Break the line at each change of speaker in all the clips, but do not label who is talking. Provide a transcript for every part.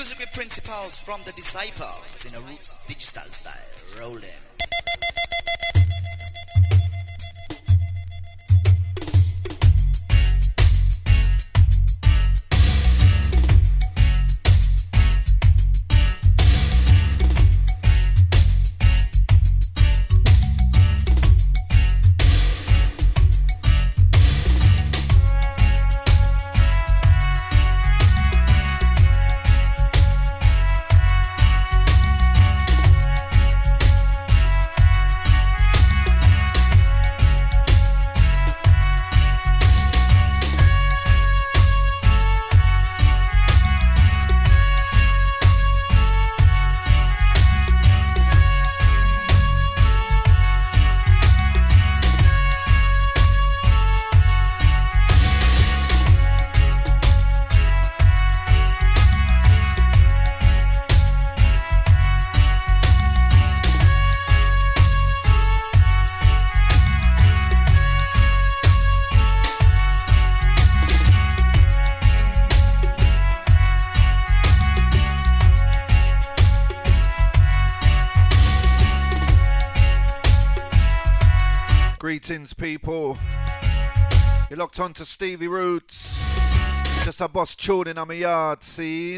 Music with principles from the disciples in a roots digital style. Rolling.
Greetings, people. You're locked on to Stevie Roots. Just a boss tuning on my yard scene.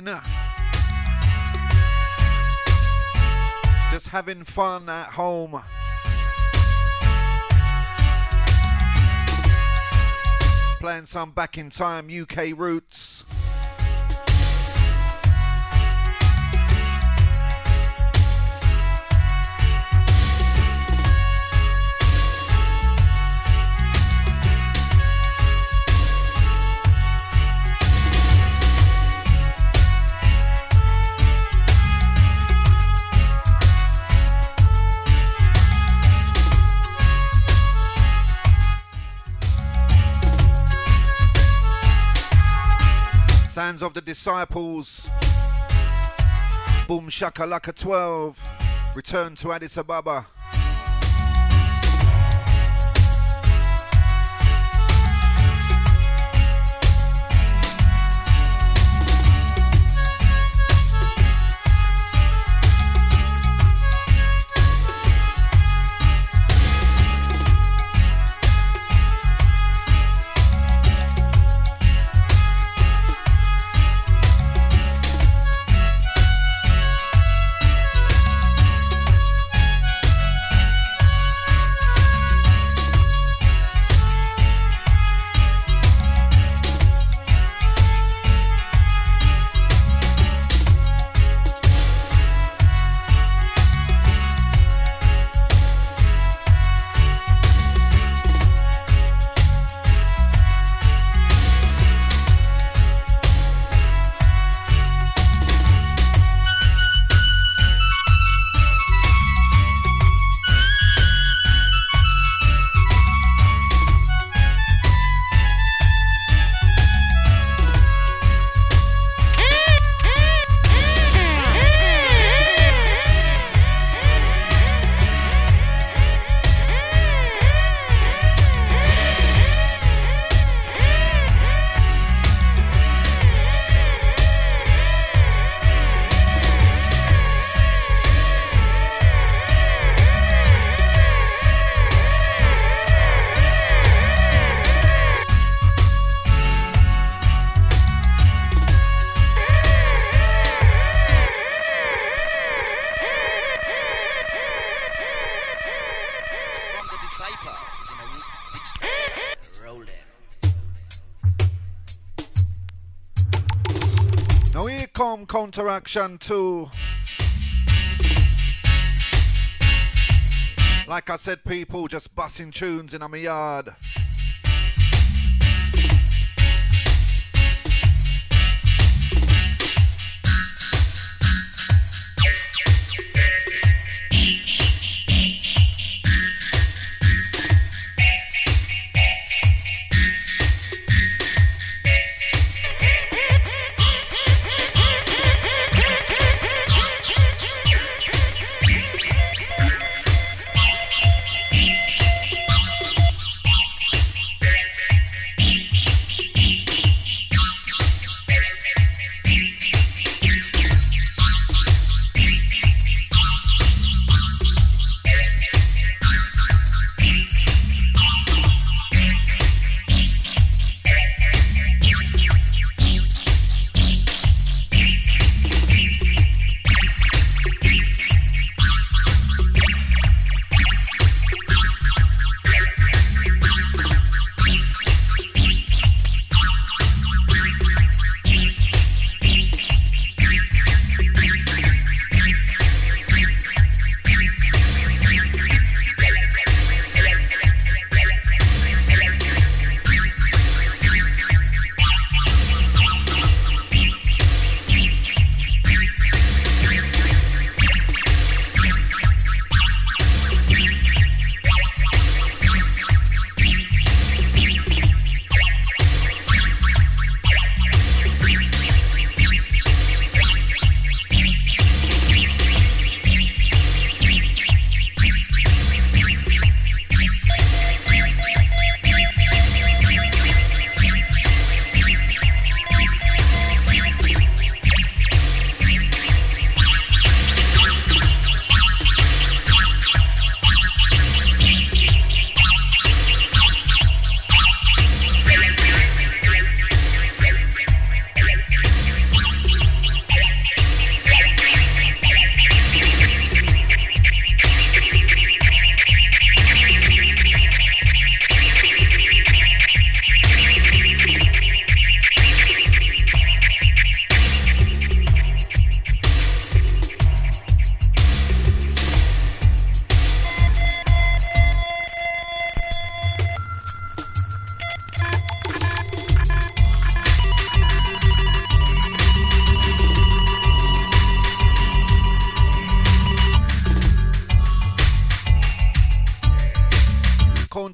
Just having fun at home. Playing some back in time UK roots. Sounds of the Disciples. Boom Shakalaka 12. Return to Addis Ababa. Counteraction 2. Like I said, people, just busting tunes in my yard.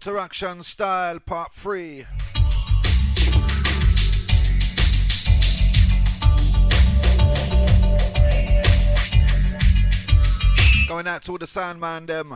Counteraction Style Part 3. Going out to all the Sandman them.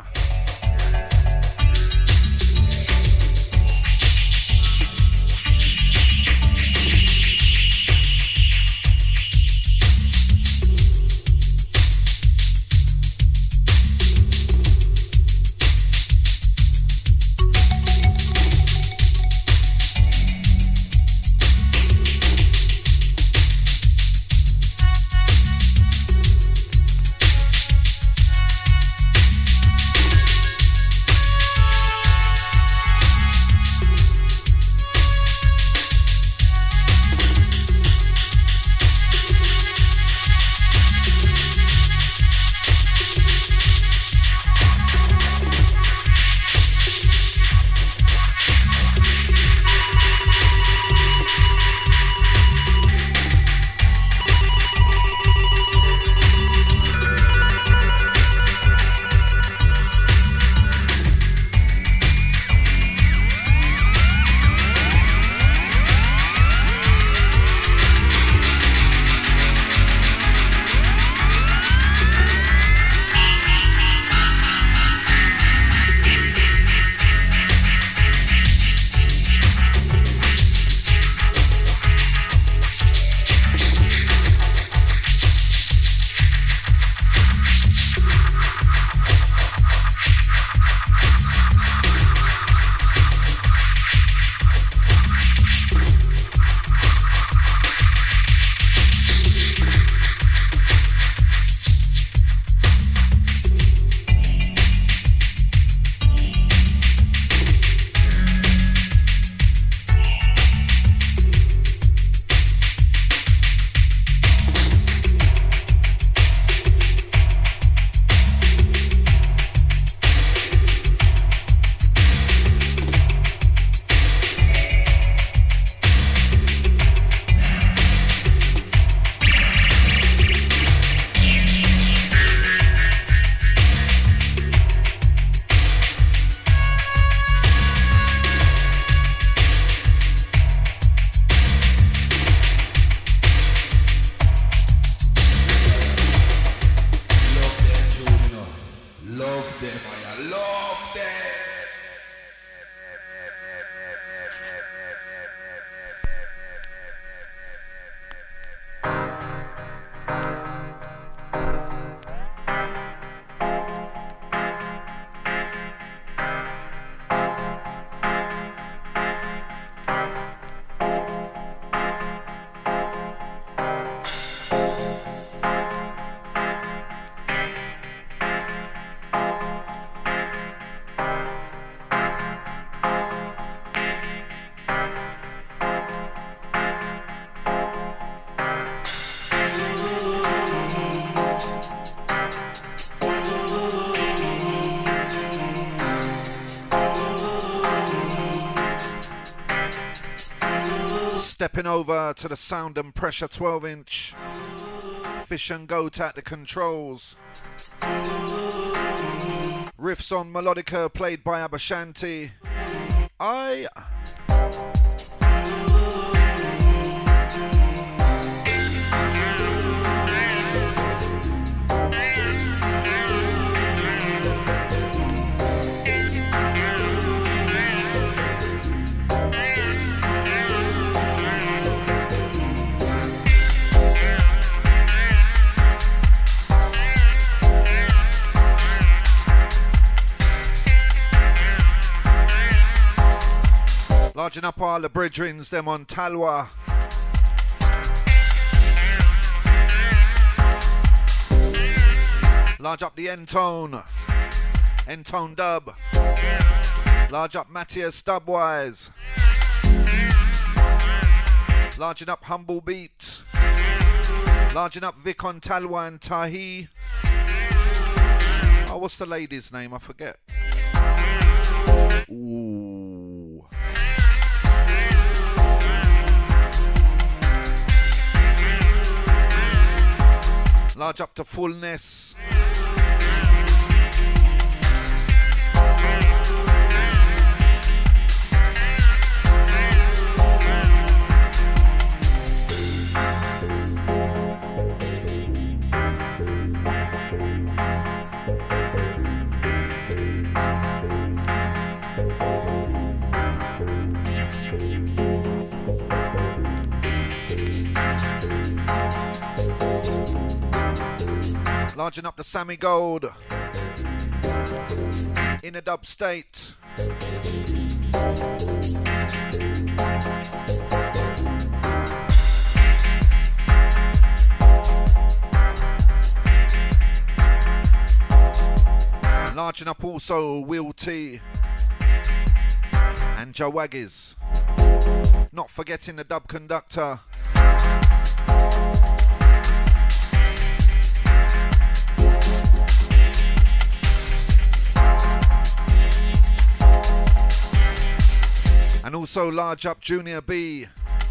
Stepping over to the Sound and Pressure 12-inch. Fish and Goat at the controls. Riffs on Melodica played by Abashanti. Larging up all the brethrens, them on Talwa. Large up the N-Tone. N-Tone dub. Large up Matthias Dubwise. Larging up Humble Beat. Larging up Vic on Talwa and Tahi. Oh, what's the lady's name? I forget. Ooh. Large up to Fullness. Larging up the Sammy Gold in a dub state. Larging up also Will T and Jawaggies. Not forgetting the dub conductor. And also large up Junior B.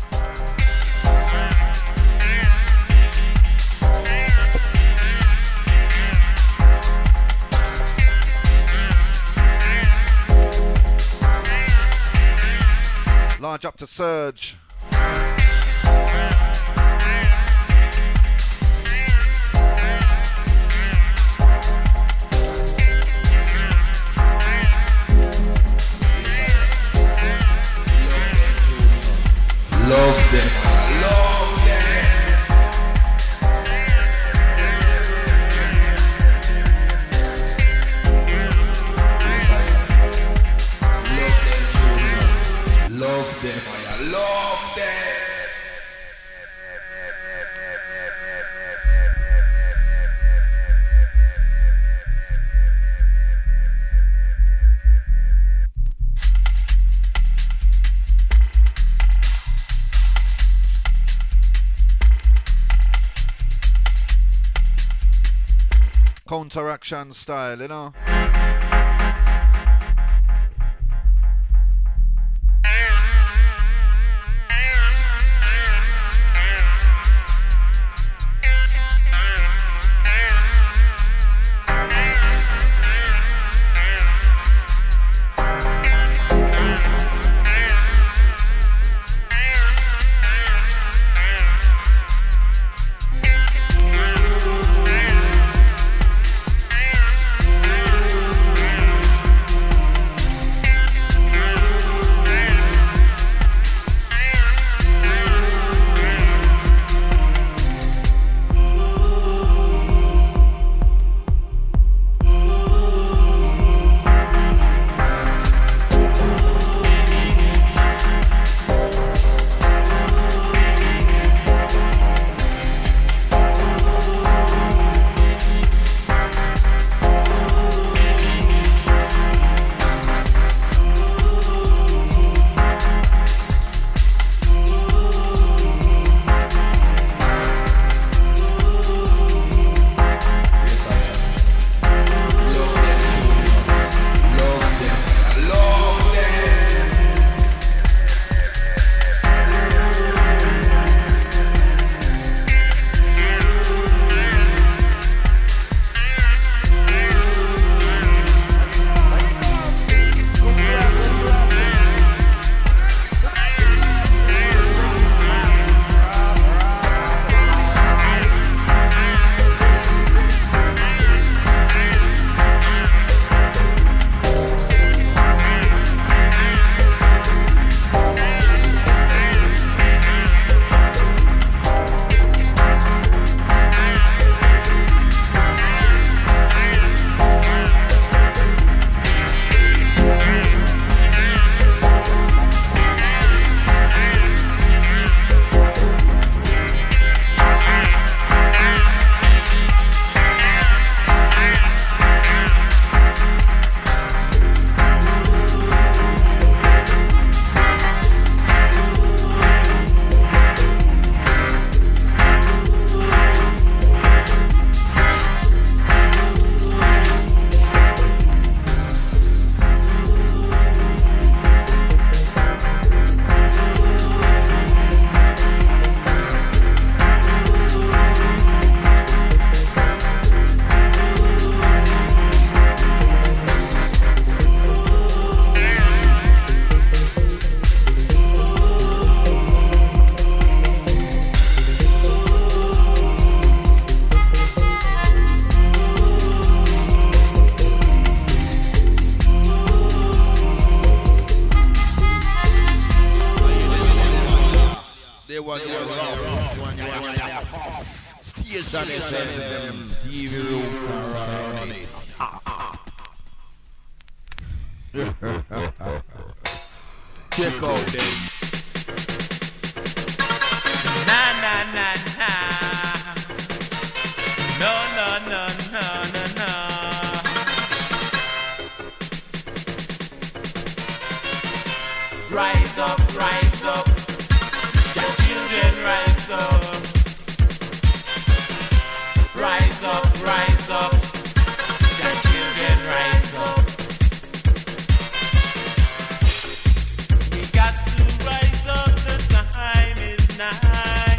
Large up to Surge.
Love them. Love them. Love them, I love them.
Counteraction style, you know.
Station FM, Stevie Roots running. Check out them.
Na na na na. No no no no no no. Rise up, rise up. Your children rise up. Rise up, rise up. Your children rise up. We got to rise up, the time is nigh.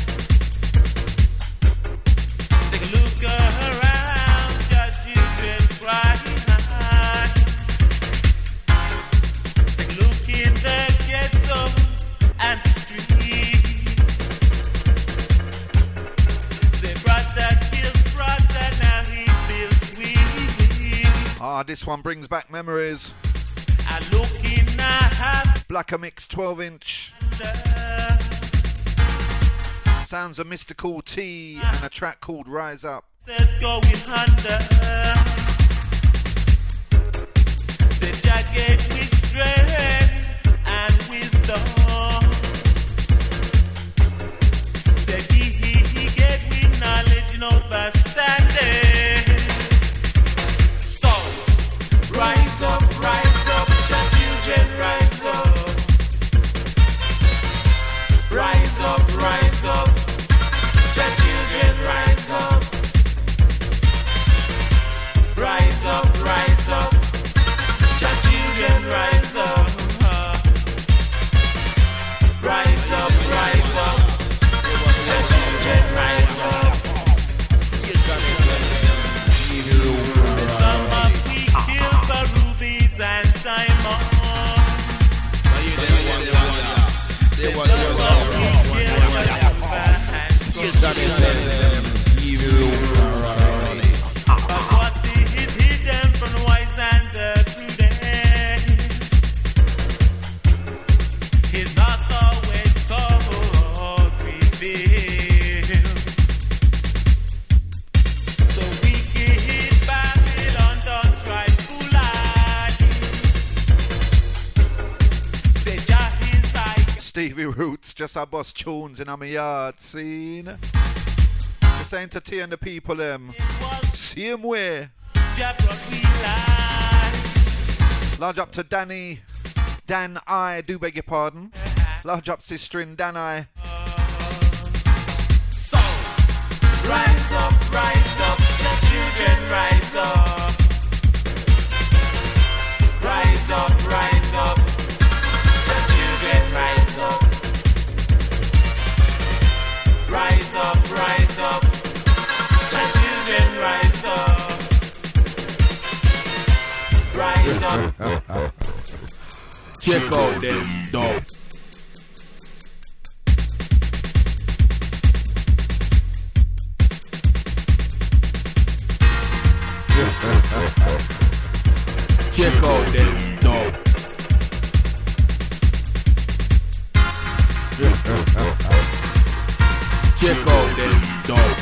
Take a look around, your children cry. Take a look in the ghetto and the streets. Say brother kills brother, now he feels sweet.
Ah, this one brings back memories.
I look in a
Blacker Mix 12-inch. Sounds of Mystical T and a track called Rise Up.
There's going under. The Jah gave me strength and wisdom. Said he gave me knowledge and understanding. So rise up, your children rise up. Rise up, your children rise up. Rise up, your children rise up. Rise up, your children rise up. Some of we kill for rubies and diamonds. But what is hidden from the wise and the prudent is not always told revealed. So wicked Babylon don't try foolhardy. Say Jah is like
Stevie Roots, just a bus tunes in my yard scene. Just entertain the people them. Same way.
Jah brought we life.
Large up to Danny. Dan I, do beg your pardon. Large up sister in Dan I.
So rise up, the children rise up. Rise up, the children rise up. Rise up, the children rise up. Rise up.
Check out them dog. Check out them dog. Check out them dog.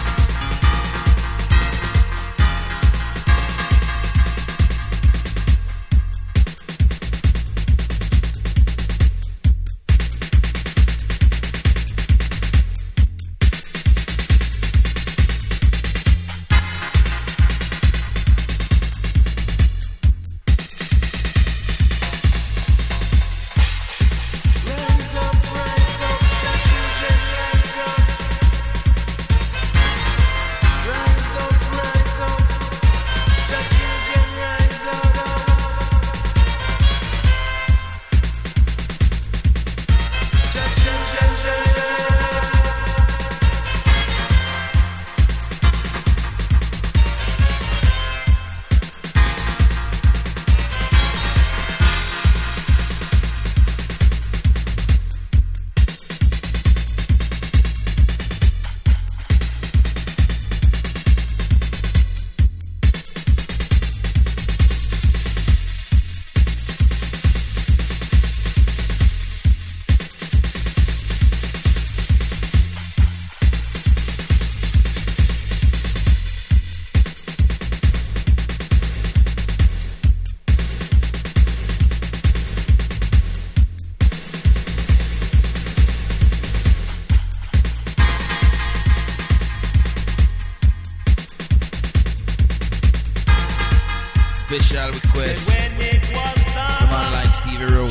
Rise up, the children rise up.
special request. Someone like Stevie Rhodes.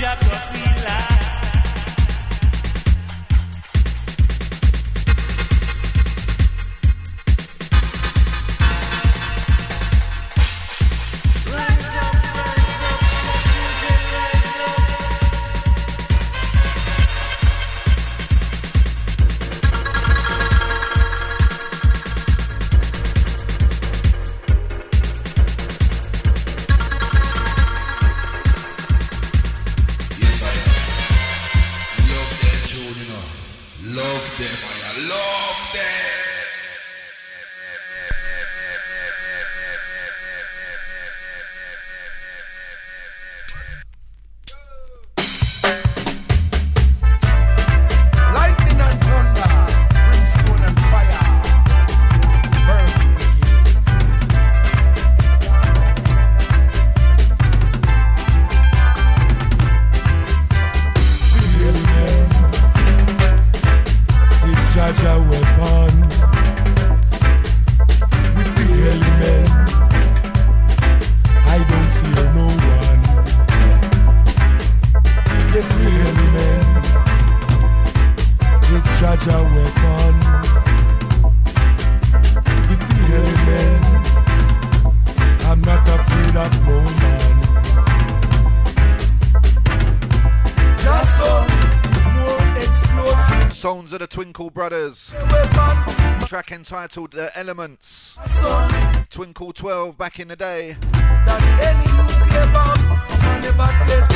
Twinkle Brothers, track entitled The Elements. Twinkle 12 back in the day.
That any nuclear bomb can never test.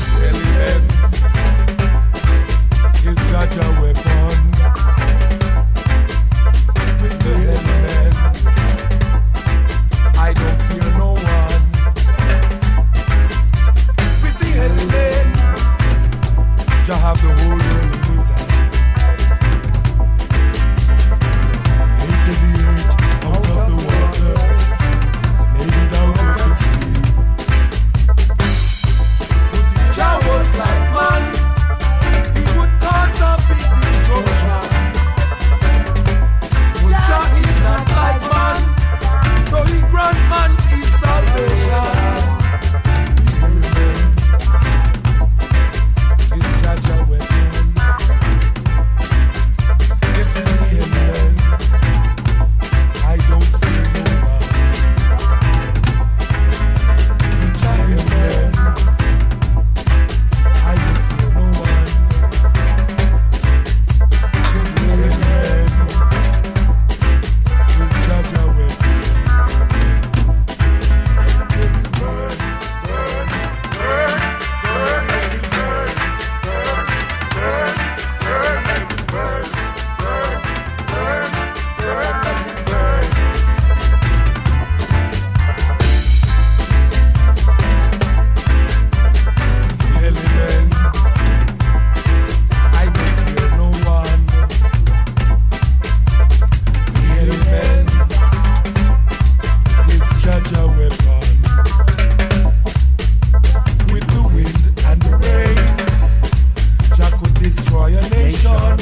Elements is such a weapon. With the elements, I don't fear no one. With the elements, Jah have the whole world in his hands. Out of the water, he's made it out of the sea. But if Jah was like man, he would cause a big destruction. But Jah is not like man, so he grant man his salvation. It's Jah weapon. Yes, we amen. I don't feel no one. The giant man. I don't feel no one. This million man. This judge I will let it burn, burn, burn, burn, let it burn, burn, burn, burn, let it burn, burn, burn, burn, let it burn. I don't fear no one. The elements, it's Jah weapon. With the wind and the rain, Jah could destroy a nation.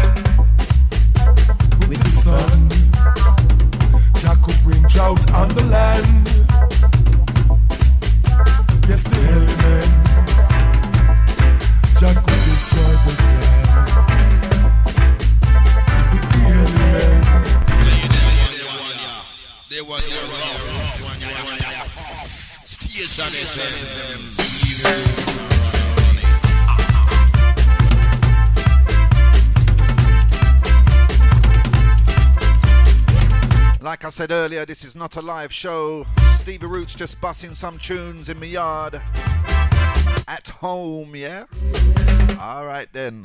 With the sun, Jah could bring drought on the land. Yes, the elements, Jah could destroy this land. With the elements,
They want Station FM.
Like I said earlier, this is not a live show. Stevie Roots just busting some tunes in my yard. At home, yeah? Alright then.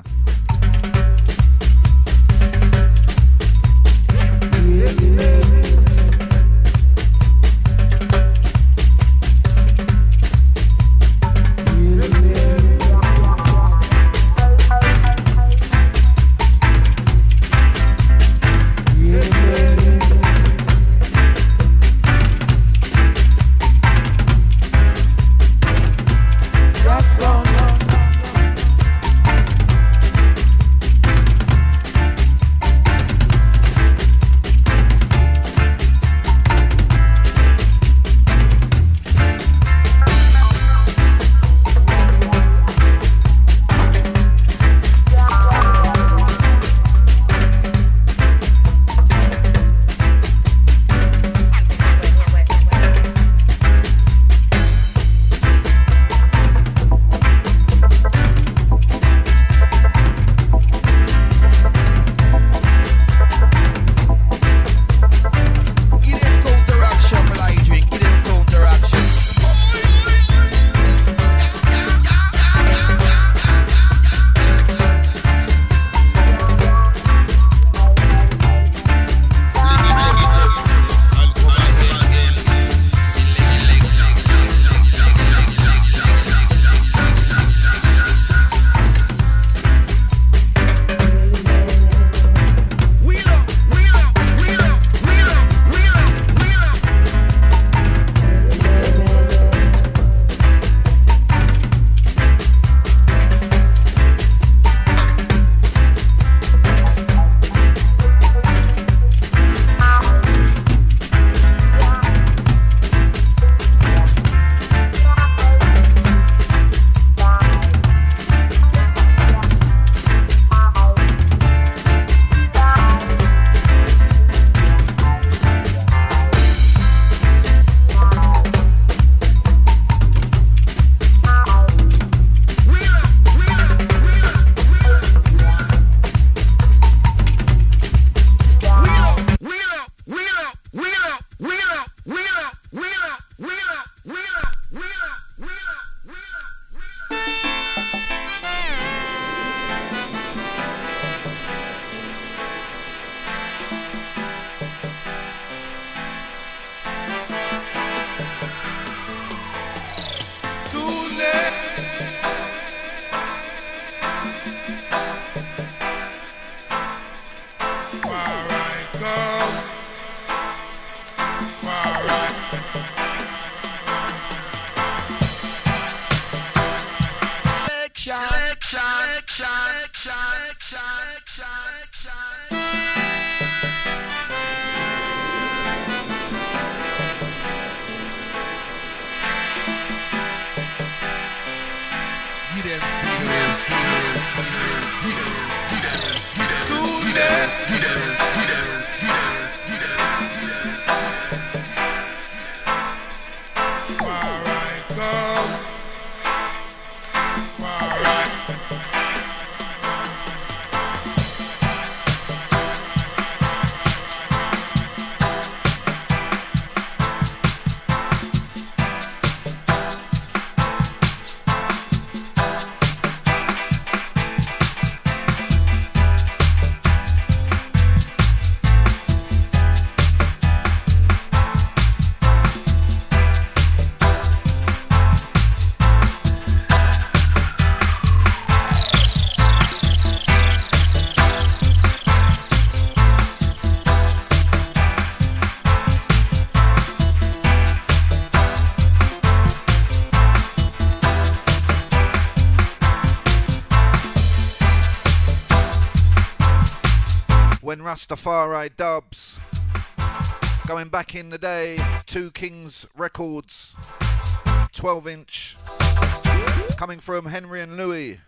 Rastafari dubs. Going back in the day, Two Kings Records, 12-inch, coming from Henry and Louis.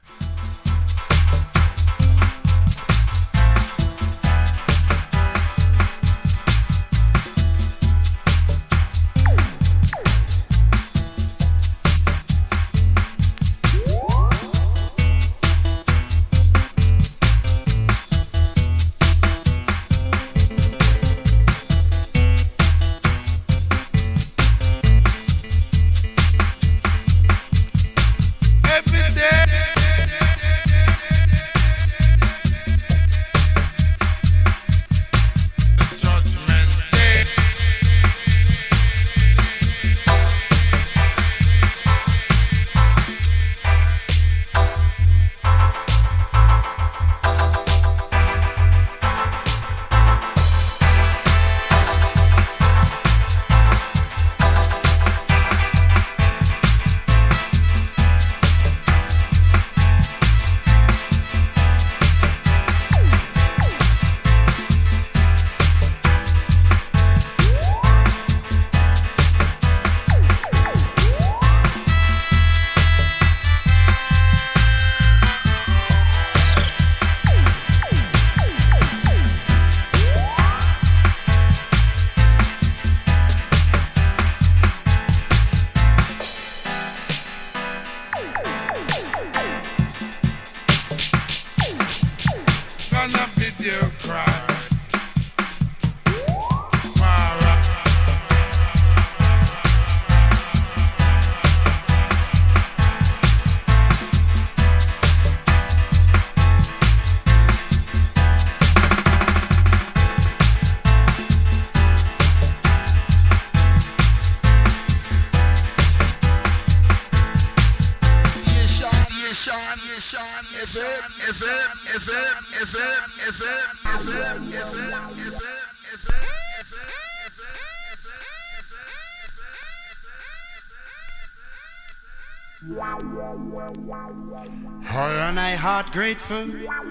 High and I heart grateful.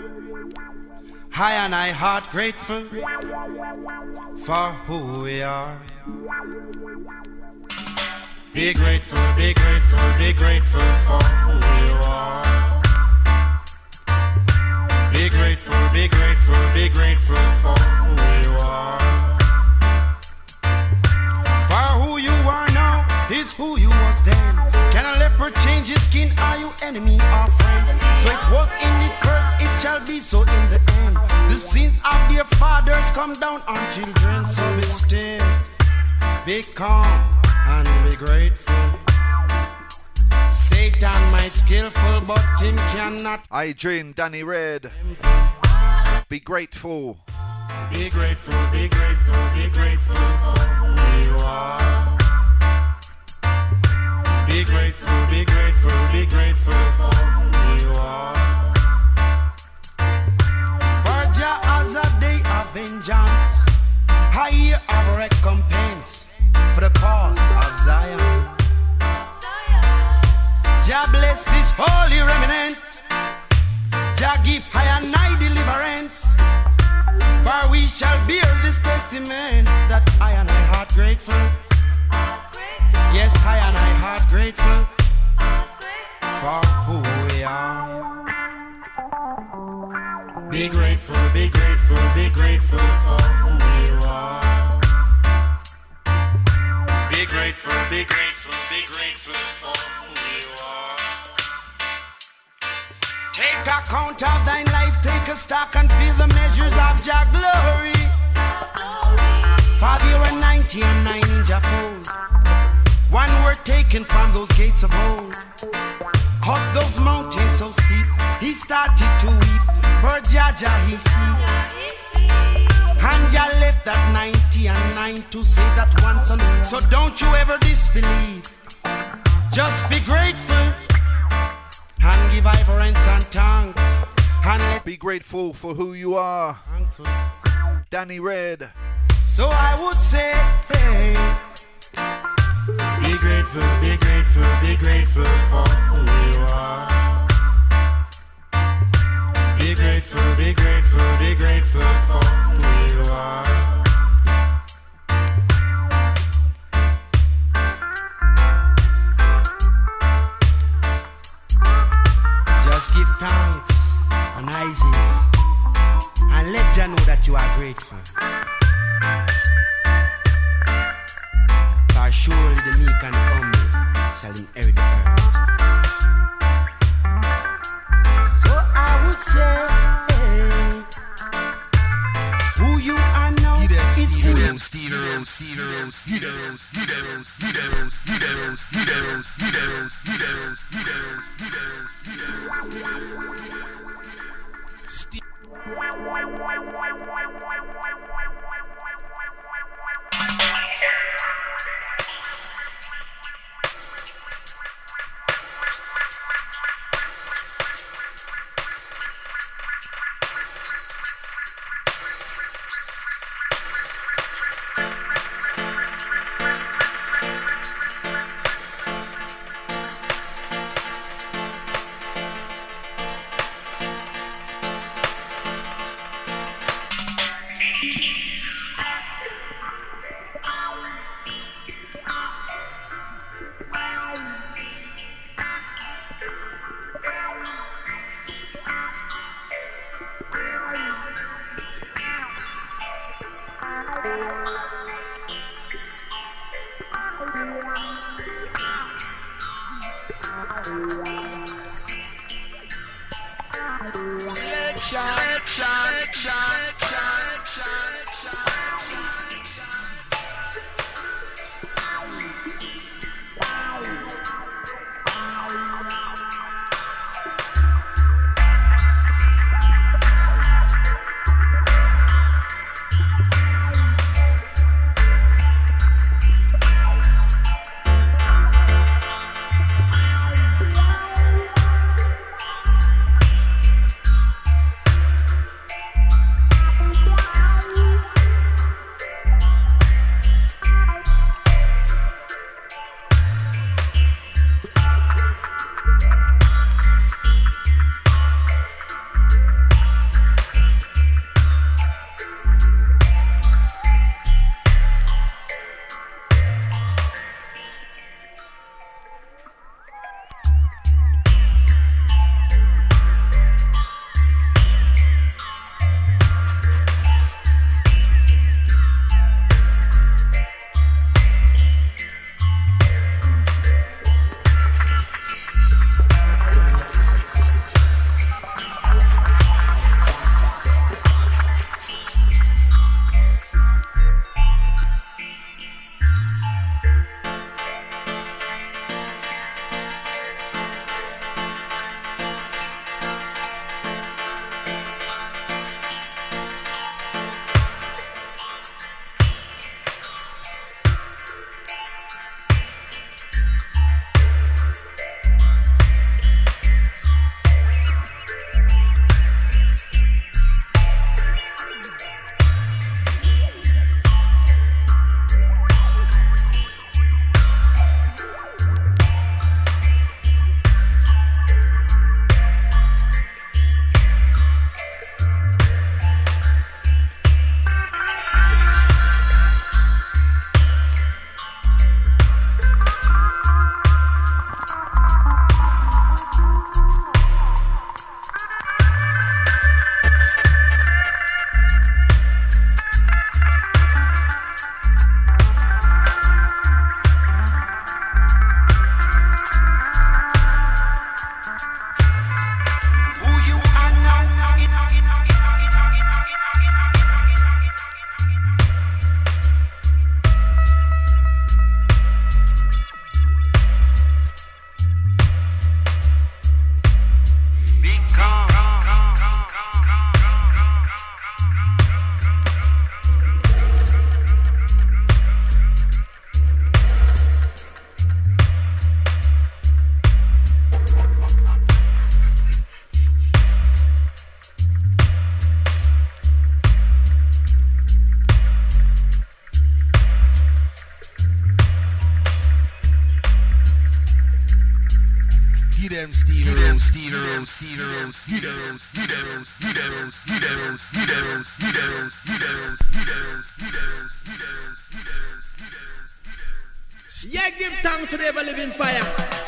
High and I heart grateful for who we are. Be grateful, be grateful, be grateful for who you are. Be grateful, be grateful, be grateful for who you are. For who you are now is who you was then. Can a leopard change his skin? Are you enemy or friend? So it was in the first, it shall be so in the end. The sins of their fathers come down on children. So be still, be calm, and be grateful. Satan might skillful, but him cannot.
Adrian, Danny Red, be grateful.
Be grateful, be grateful, be grateful for who you are. Be grateful, be grateful, be grateful for who you are. For Jah has a day of vengeance, a year of recompense for the cause of Zion. Jah bless this holy remnant. Jah give high and night we shall bear this testament that I and I heart grateful. Yes, I and I heart grateful for who we are. Be grateful, be grateful, be grateful for who you are. Be grateful, be grateful, be grateful for who you are. Take account of thine life, take a stock and feel the measures of your glory. For there were 90 and 9 in your fold. One were taken from those gates of old. Up those mountains so steep, he started to weep. For Jaja he see. And ya left that 90 and 9 to save that one son. So don't you ever disbelieve. Just be grateful and give reverence and thanks. And let
be grateful for who you are.
thankful.
Danny Red.
So I would say, hey, be grateful, be grateful, be grateful for who you are. Be grateful, be grateful, be grateful for who you are. Just give thanks and Isis and let Jah know that you are grateful. For surely the meek and the humble shall inherit the earth. So I would say, who you are now is who you
them Steve,
Yeah, give thanks to the ever living fire.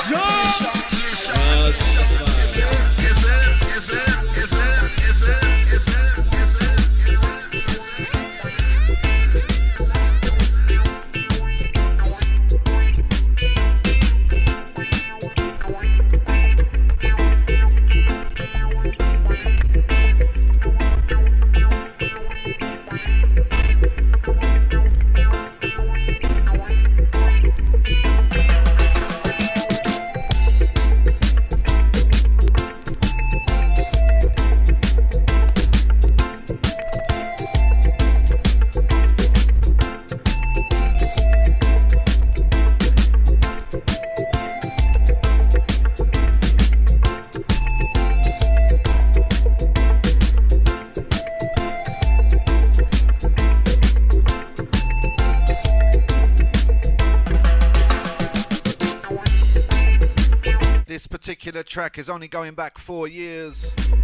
Track is only going back 4 years.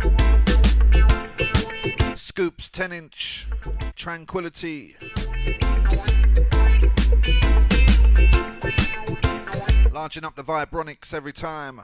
Scoops 10-inch Tranquility. Larging up the vibronics every time.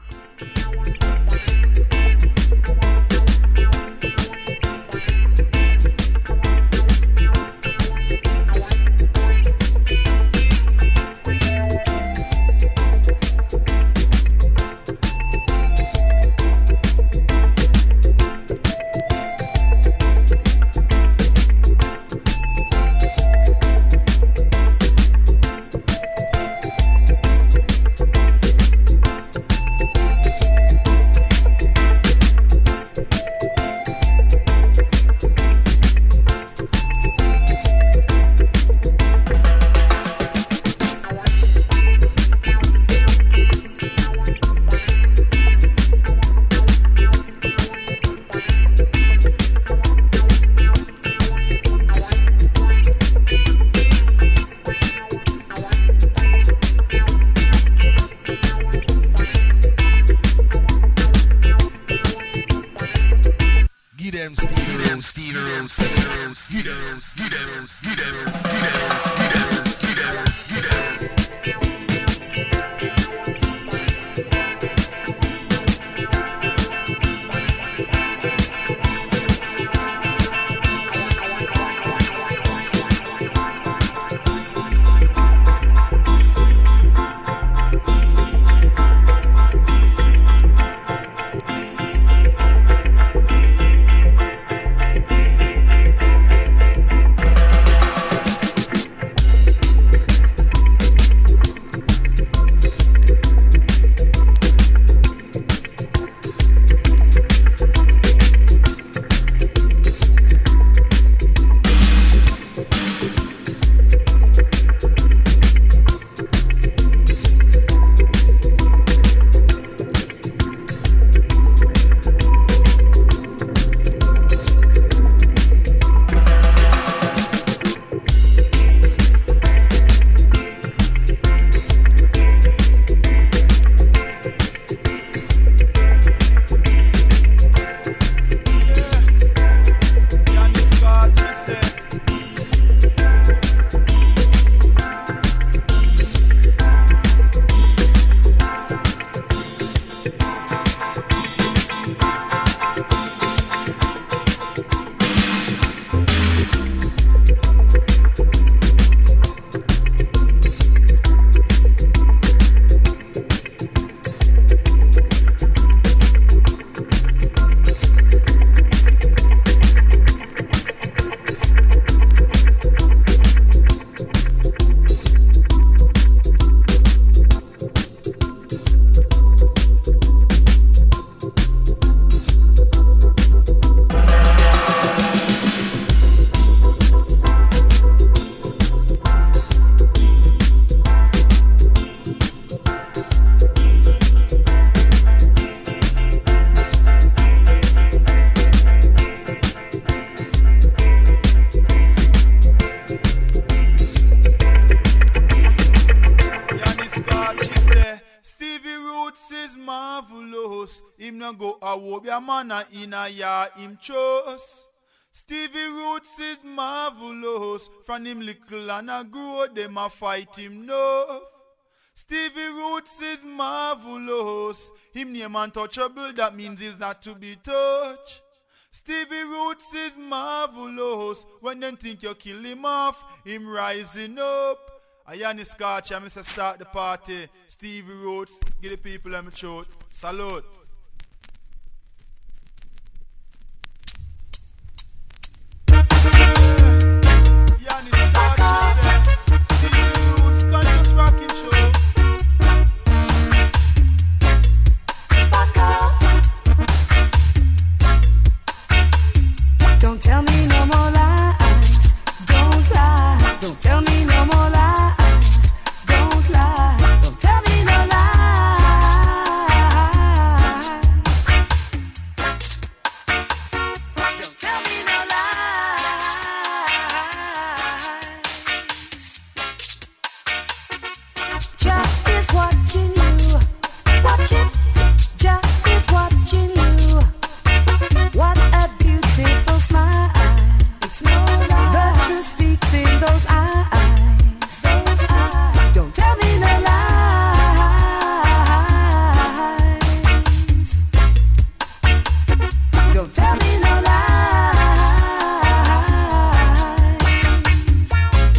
hope your man in a ya him trust. Stevie Roots is marvelous. From him little and a grow, them a fight him no. Stevie Roots is marvelous. Him name untouchable, that means he's not to be touched. Stevie Roots is marvelous. When them think you kill him off, him rising up. I Yanni Scotch, I say start the party. Stevie Roots, give the people them a throat. Salute. Yanni Scotch is there. Stevie Roots, conscious rocking show.
Don't tell me no more lies, don't lie. Don't tell me no more lies, don't lie. Don't tell me no lies. Don't tell me no lies. Jah is watching you, watch it. Jah is watching you. What a beautiful smile. It's no lie. The truth speaks in those eyes. Those eyes. Don't tell me no lies. Don't tell me no lies.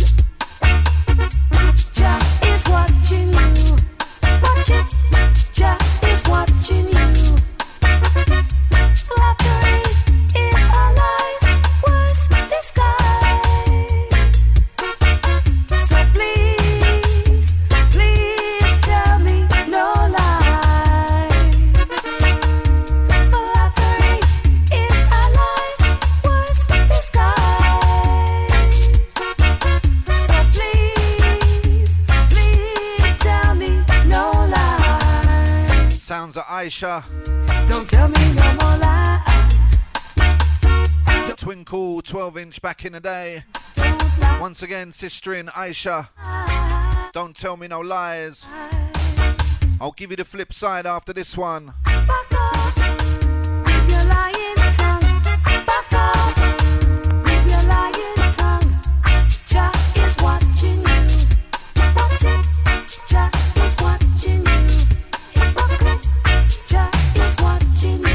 Jah is watching you. Watch it. Jah is watching you. Flattery is a lie's worst disguise. So please, please tell me no lies. Flattery is a lie's worst disguise. So please, please tell me no lies.
Sounds of Aisha.
Don't tell me no more lies.
Twinkle 12-inch back in the day.
Don't lie.
Once again, sister in Aisha. Don't tell me no lies. I'll give you the flip side after this one.
Back off with your lying tongue. Back off with your lying tongue. Jah is watching you. Watch it. Jah is watching you. Hypocrite. Jah is watching you.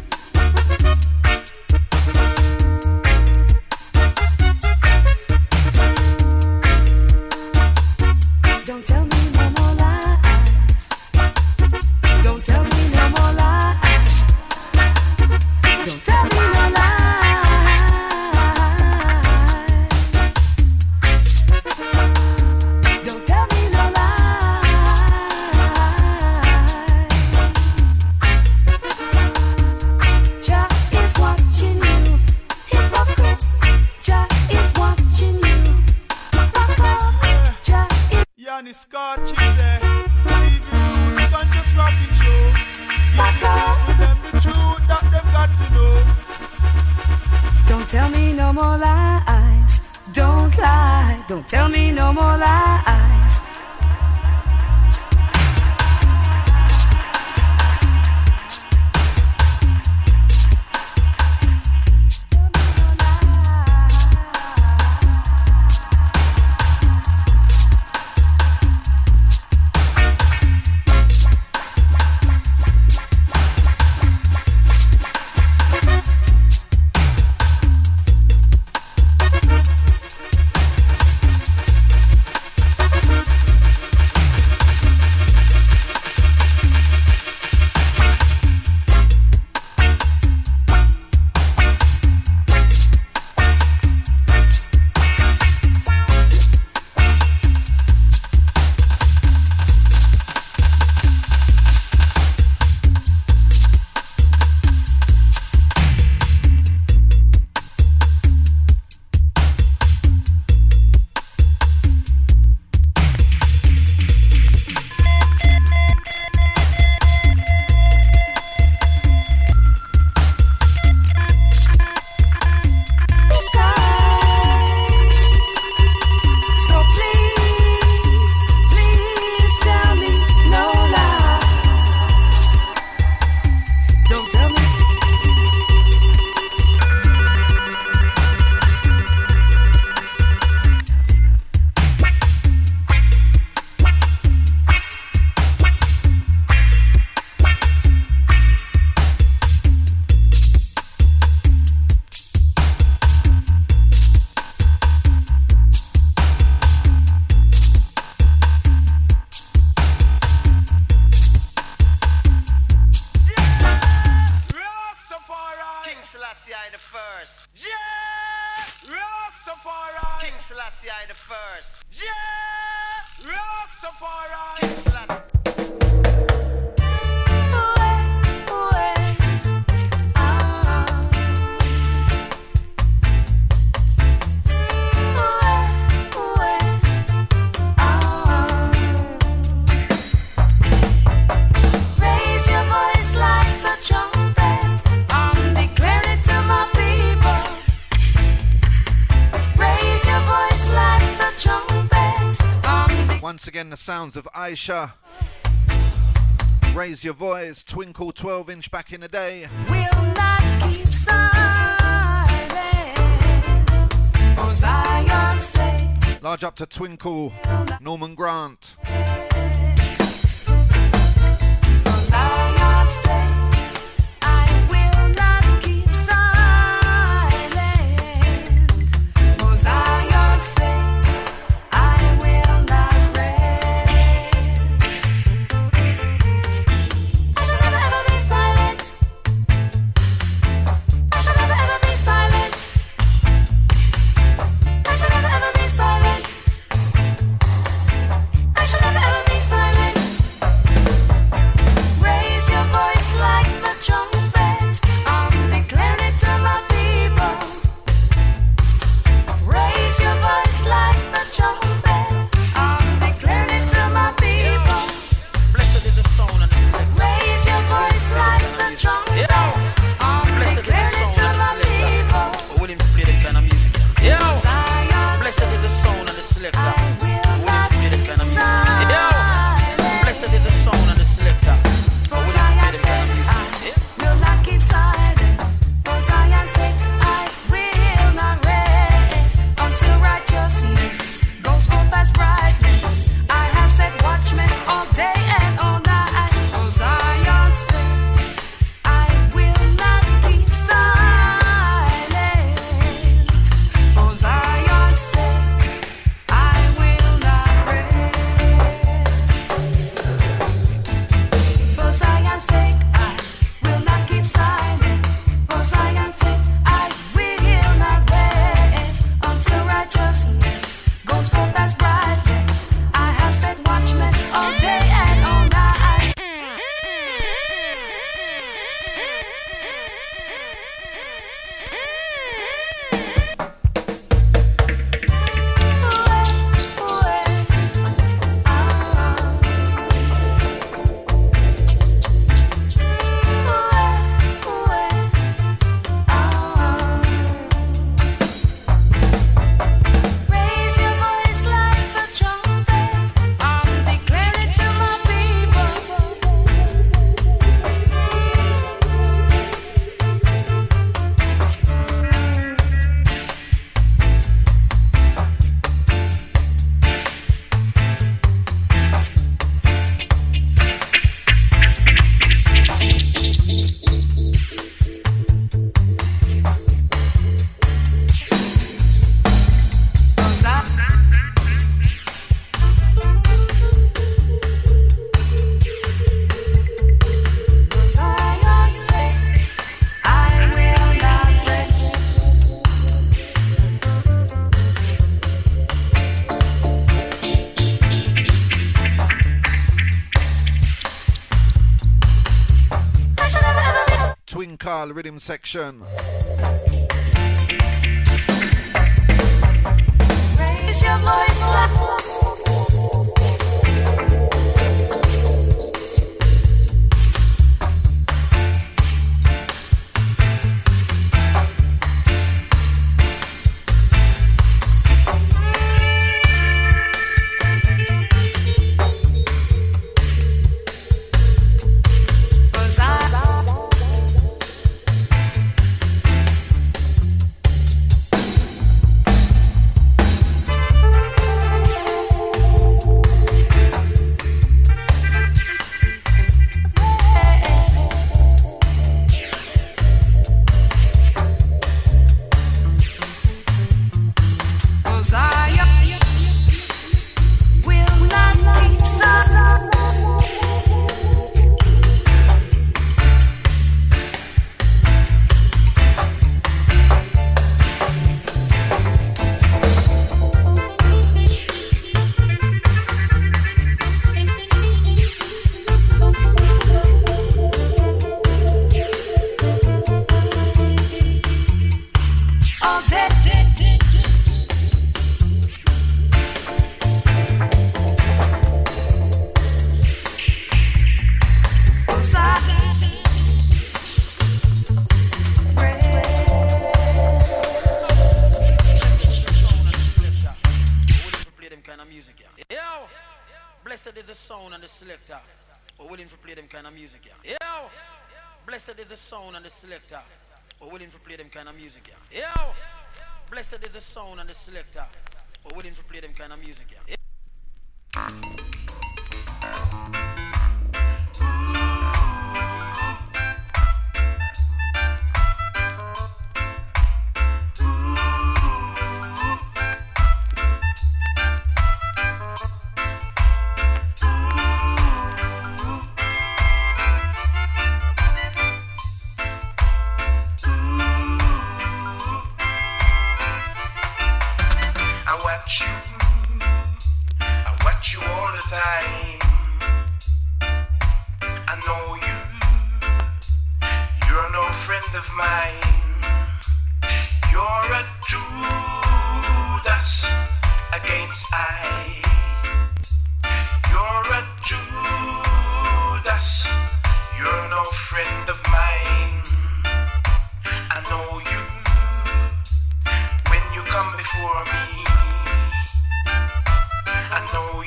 Don't tell me no more lies. Don't tell me no more lies. Don't tell me no lies. Don't tell me no lies. Jah is watching you. Hypocrite. Jah is watching you. Back off. Jah is
Yanni Scotch is there. Stevie Roots, conscious rocking show.
back off.
Give them the truth that them got to know.
Don't tell me no more lies. Don't lie. Don't tell me no more lies.
Selassie I the first.
Yeah! Rastafari!
King Selassie.
Raise your voice like the trumpet. Declare it to my people. Raise your voice like the trumpet.
Once again, the sounds of Aisha. Raise your voice, Twinkle 12-inch back in the day.
Will not keep silent for Zion's sake.
Large up to Twinkle, Norman Grant.
For Zion's sake, I will not keep silent. For Zion's sake, I will not rest. I shall never ever be silent. I shall never ever be silent. I shall never ever be silent. I shall never ever be silent. Raise your voice like the trumpet. Declare it to my people. Raise your voice like the trumpet. Declare it to my people.
Blessed is the sound and the selector.
Raise your voice like the trumpet. Declare it to my people.
We're willing to play that kind of music. Yo!
Zion's
Blessed is the sound and the selector.
I will
We're willing
not
to play that
keep
kind of music. Yo!
silent.
Blessed is the sound and the selector.
For
We're willing to play
Zion's
that kind
sake,
of music.
I will not keep silent. For Zion's sake, I will not rest until righteousness goes forth as brightness. I have set watchmen all day and all night. For Zion's sake, I will not keep silent. For Zion's sake, I will not rest. For Zion's sake, I will not keep silent. For Zion's sake, I will not rest until righteousness goes forth as brightness. I have set watchmen all day and all night. Raise your voice like the trumpet. Declare it to my people. For Zion's sake, I will not rest. I shall never ever be
Twinkle rhythm section.
Raise your voice like for Zion.
the sound and the selector who willing to play them kind of music, yeah. Yo! Blessed is the sound and the selector who willing to play them kind of music, yeah. Yo! Blessed is the sound and the selector who willing to play them kind of music, yeah.
I watch you all the time. I know you're no friend of mine. You're a Judas against I. You're a Judas, you're no friend of mine. I know you when you come before me. I know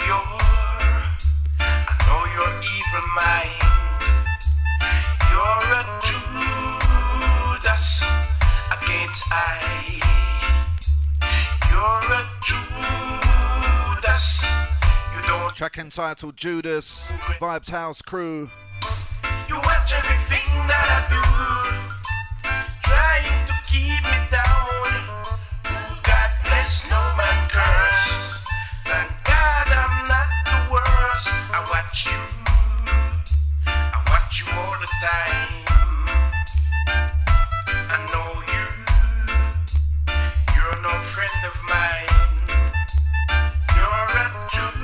your evil mind. You're a Judas against I. You're a Judas. You don't.
Track entitled Judas, Vibes House Crew.
You watch everything that I do, trying to keep me down. God bless, no man curse. Thank God I'm not the worst. I watch you all the time. I know you're no friend of mine. You're a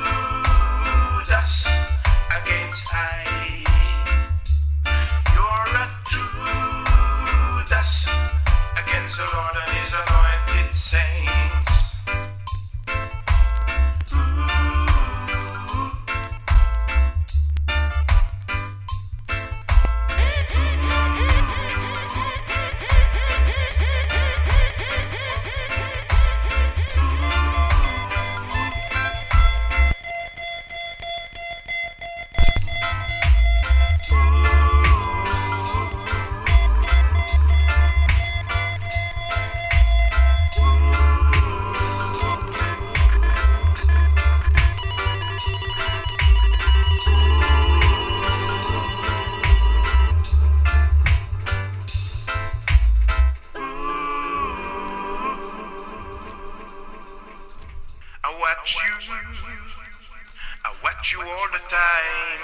Judas against I. You're a Judas against the Lord and his anointed saints. I watch you all the time.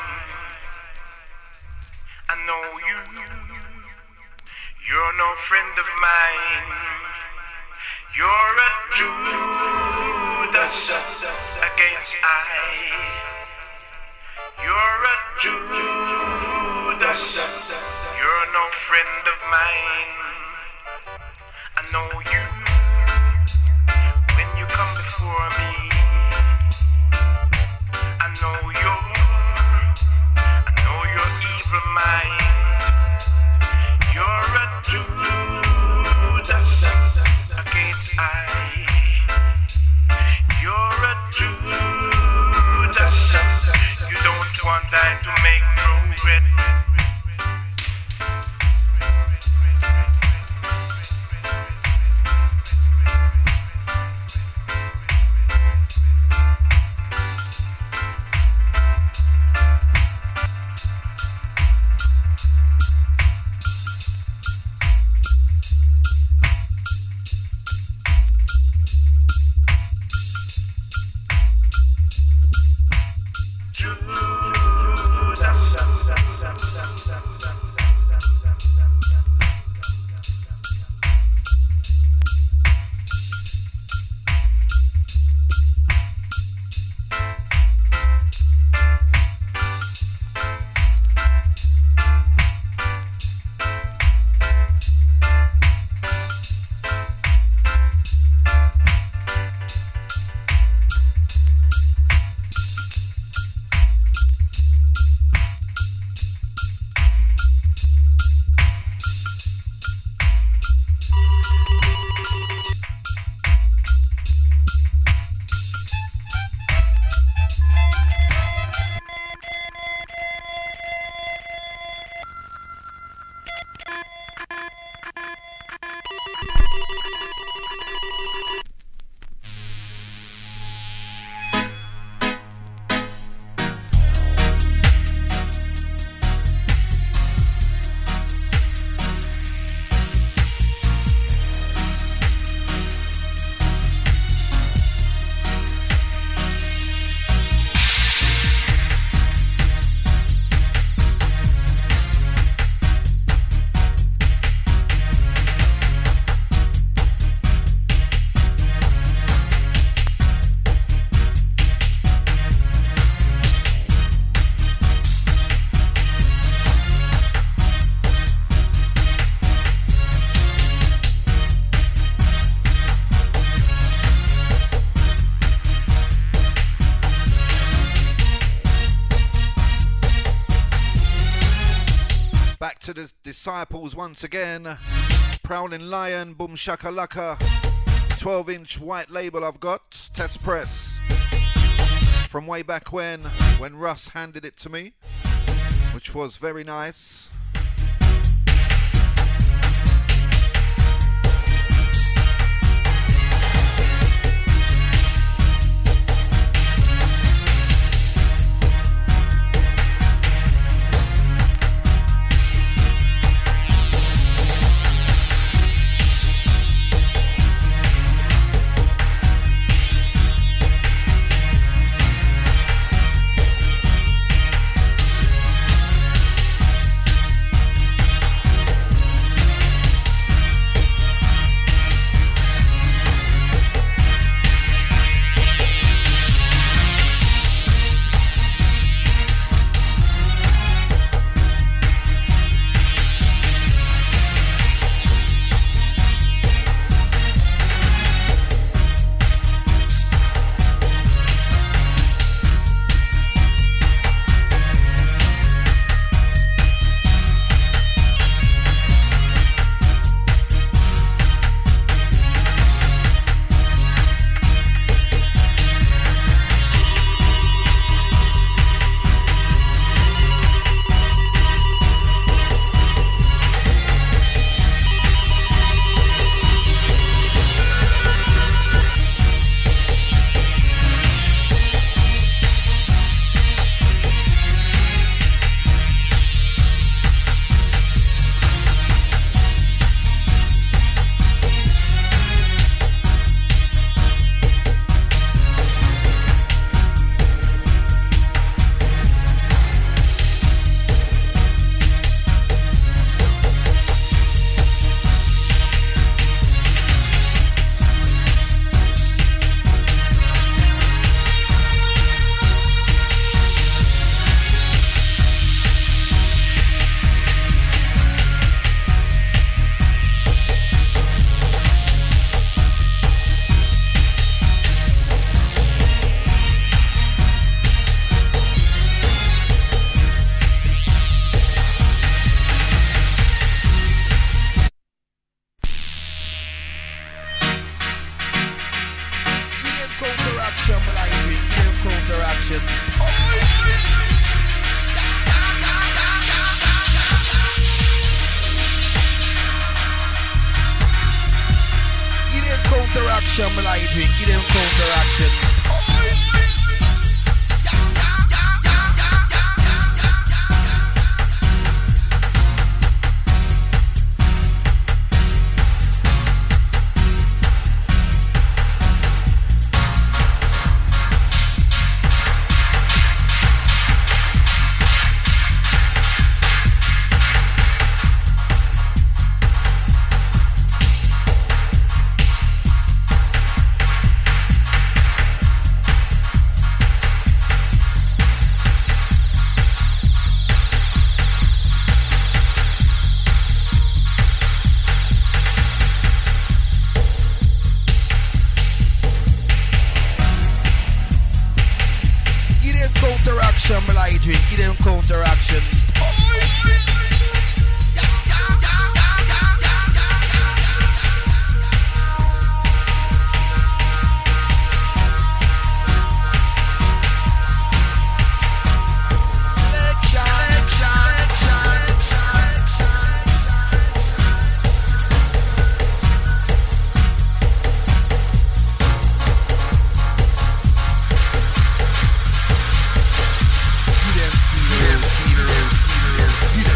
I know you're no friend of mine. You're a Judas against I. You're a Judas. You're no friend of mine. I know you when you come before me. I know your evil mind. You're a Judas against I. You're a Judas. You don't want I to make progress.
the Disciples once again. Prowling Lion, Boom Shakalaka. 12-inch white label I've got. Test press. From way back when Russ handed it to me. Which was very nice.
Counteraction, me like it, give them counteraction. Counteraction, me like it, give them counteraction. Give them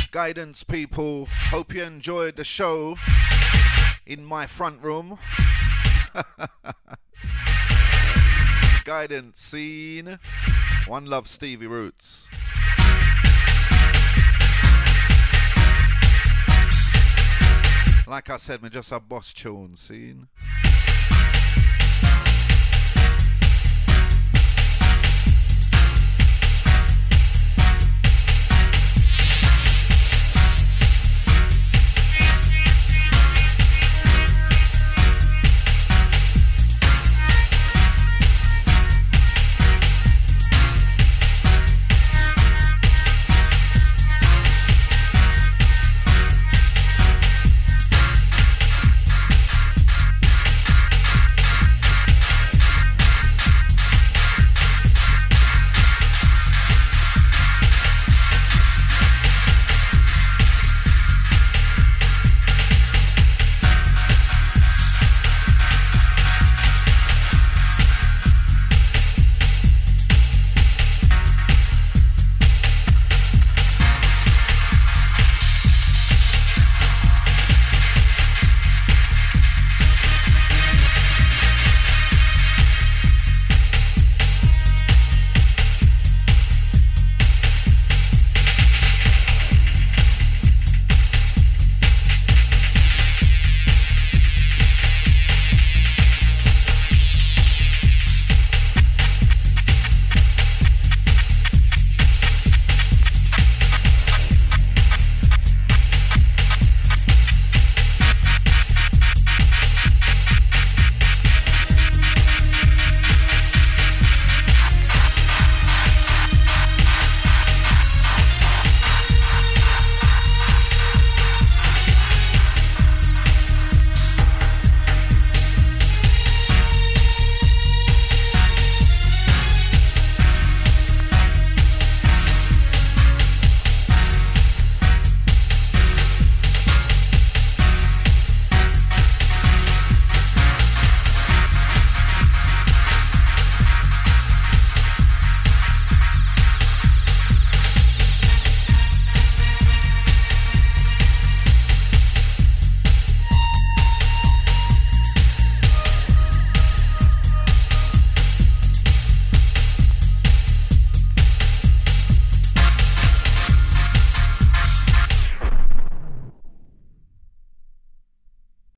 Guidance people, hope you enjoyed the show in my front room. Guidance scene. One love, Stevie Roots. Like I said, me just a boss tune scene.